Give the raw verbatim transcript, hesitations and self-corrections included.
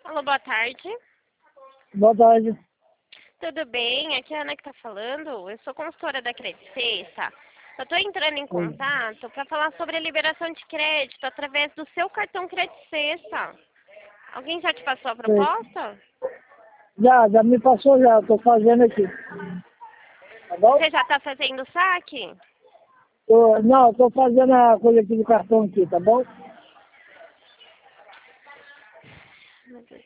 Alô, boa tarde. Boa tarde. Tudo bem? Aqui é a Ana que tá falando. Eu sou consultora da Credit Sexta. Eu tô entrando em contato para falar sobre a liberação de crédito através do seu cartão Credit Sexta. Alguém já te passou a proposta? Já, já me passou já, tô fazendo aqui. Tá bom? Você já tá fazendo saque? Tô, não, tô fazendo a coisa aqui do cartão aqui, tá bom?